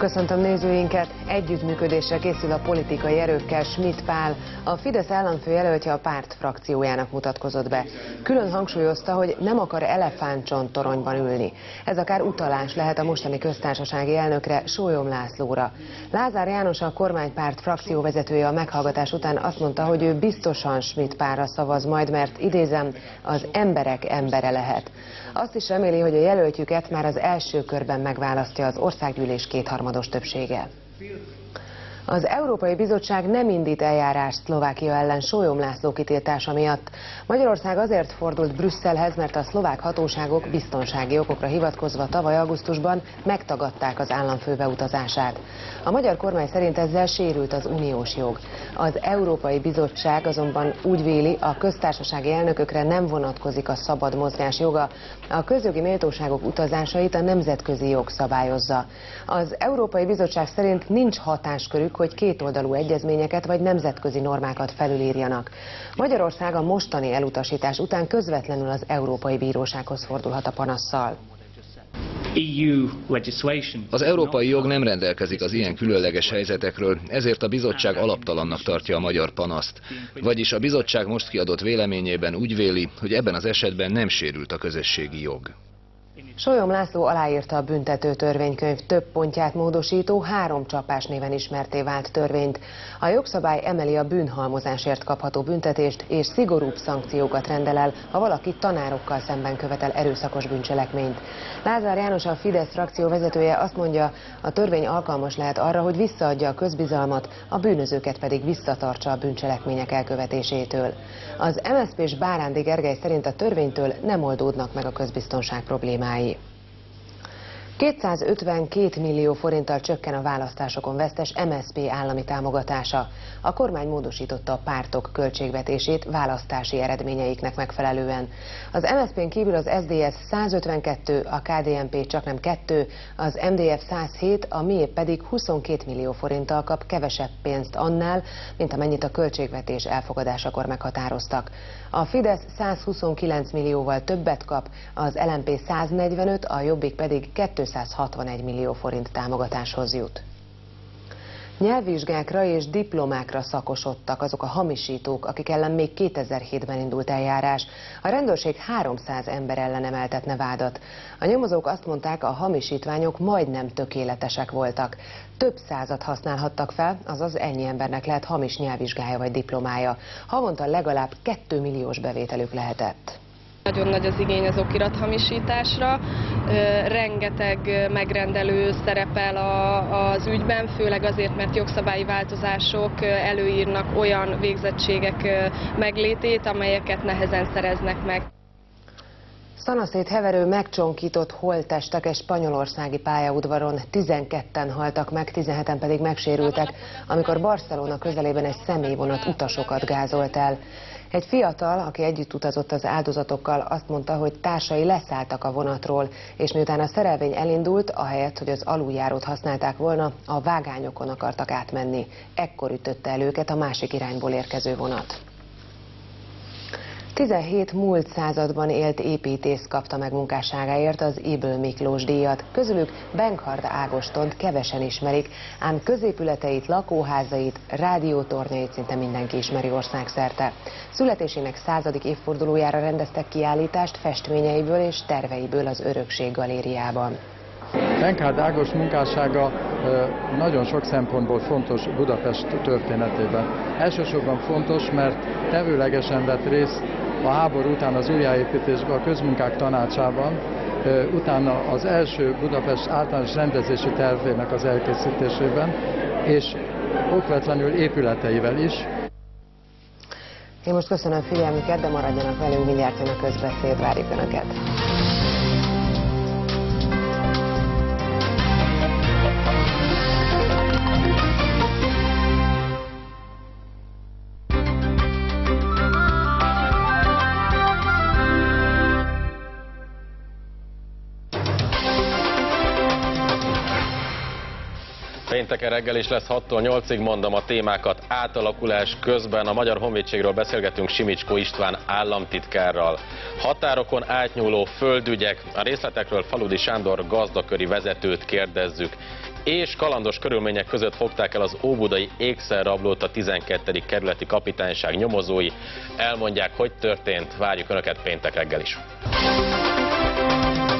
Köszöntöm nézőinket! Együttműködésre készül a politikai erőkkel Schmidt Pál, a Fidesz államfőjelöltje a párt frakciójának mutatkozott be. Külön hangsúlyozta, hogy nem akar elefántcsontoronyban ülni. Ez akár utalás lehet a mostani köztársasági elnökre, Sólyom Lászlóra. Lázár János, a kormánypárt frakcióvezetője a meghallgatás után azt mondta, hogy ő biztosan Schmidt Pálra szavaz majd, mert idézem, az emberek embere lehet. Azt is reméli, hogy a jelöltjüket már az első körben megválasztja az országgyűlés kétharmados többsége. Az Európai Bizottság nem indít eljárást Szlovákia ellen Sólyom László kitiltása miatt. Magyarország azért fordult Brüsszelhez, mert a szlovák hatóságok biztonsági okokra hivatkozva tavaly augusztusban megtagadták az államfő beutazását. A magyar kormány szerint ezzel sérült az uniós jog. Az Európai Bizottság azonban úgy véli, a köztársasági elnökökre nem vonatkozik a szabad mozgás joga, a közjogi méltóságok utazásait a nemzetközi jog szabályozza. Az Európai Bizottság szerint nincs hatáskörük, hogy kétoldalú egyezményeket vagy nemzetközi normákat felülírjanak. Magyarország a mostani elutasítás után közvetlenül az Európai Bírósághoz fordulhat a panasszal. Az európai jog nem rendelkezik az ilyen különleges helyzetekről, ezért a bizottság alaptalannak tartja a magyar panaszt. Vagyis a bizottság most kiadott véleményében úgy véli, hogy ebben az esetben nem sérült a közösségi jog. Sólyom László aláírta a büntető törvénykönyv több pontját módosító 3 csapás néven ismertté vált törvényt. A jogszabály emeli a bűnhalmozásért kapható büntetést és szigorúbb szankciókat rendel el, ha valaki tanárokkal szemben követel erőszakos bűncselekményt. Lázár János, a Fidesz frakció vezetője azt mondja, a törvény alkalmas lehet arra, hogy visszaadja a közbizalmat, a bűnözőket pedig visszatartsa a bűncselekmények elkövetésétől. Az MSZP-s Bárándi Gergely szerint a törvénytől nem oldódnak meg a közbiztonság problémái. 252 millió forinttal csökken a választásokon vesztes MSZP állami támogatása. A kormány módosította a pártok költségvetését választási eredményeiknek megfelelően. Az MSZP-n kívül az SZDSZ 152, a KDNP csaknem 2, az MDF 107, a MIÉ pedig 22 millió forinttal kap kevesebb pénzt annál, mint amennyit a költségvetés elfogadásakor meghatároztak. A Fidesz 129 millióval többet kap, az LMP 145, a Jobbik pedig 261 millió forint támogatáshoz jut. Nyelvvizsgákra és diplomákra szakosodtak azok a hamisítók, akik ellen még 2007-ben indult eljárás. A rendőrség 300 ember ellen emeltetne vádat. A nyomozók azt mondták, a hamisítványok majdnem tökéletesek voltak. Több százat használhattak fel, azaz ennyi embernek lehet hamis nyelvvizsgája vagy diplomája. Havonta legalább 2 milliós bevételük lehetett. Nagyon nagy az igény az okirathamisításra, rengeteg megrendelő szerepel az ügyben, főleg azért, mert jogszabályi változások előírnak olyan végzettségek meglétét, amelyeket nehezen szereznek meg. Szanaszét heverő megcsonkított holttestek egy spanyolországi pályaudvaron, 12-en haltak meg, 17-en pedig megsérültek, amikor Barcelona közelében egy személyvonat utasokat gázolt el. Egy fiatal, aki együtt utazott az áldozatokkal, azt mondta, hogy társai leszálltak a vonatról, és miután a szerelvény elindult, ahelyett, hogy az aluljárót használták volna, a vágányokon akartak átmenni. Ekkor ütötte el őket a másik irányból érkező vonat. 17 múlt században élt építész kapta meg munkásságáért az Ybl Miklós díjat. Közülük Benkhard Ágostont kevesen ismerik, ám középületeit, lakóházait, rádiótornyait szinte mindenki ismeri országszerte. Születésének 100. évfordulójára rendeztek kiállítást festményeiből és terveiből az Örökség galériában. Benkhard Ágost munkássága nagyon sok szempontból fontos Budapest történetében. Elsősorban fontos, mert tevőlegesen vett részt a háború után az újjáépítésben, a közmunkák tanácsában, utána az első Budapest általános rendezési tervének az elkészítésében, és okvetlenül épületeivel is. Én most köszönöm figyelmüket, de maradjanak velünk, mindjárt jön a közbeszéd, várjuk Önöket. Pénteken reggel is lesz 6-tól 8-ig, mondom a témákat. Átalakulás közben a Magyar Honvédségről beszélgetünk Simicskó István államtitkárral. Határokon átnyúló földügyek, a részletekről Faludi Sándor gazdaköri vezetőt kérdezzük. És kalandos körülmények között fogták el az óbudai ékszerrablót a 12. kerületi kapitányság nyomozói. Elmondják, hogy történt, várjuk Önöket péntek reggel is.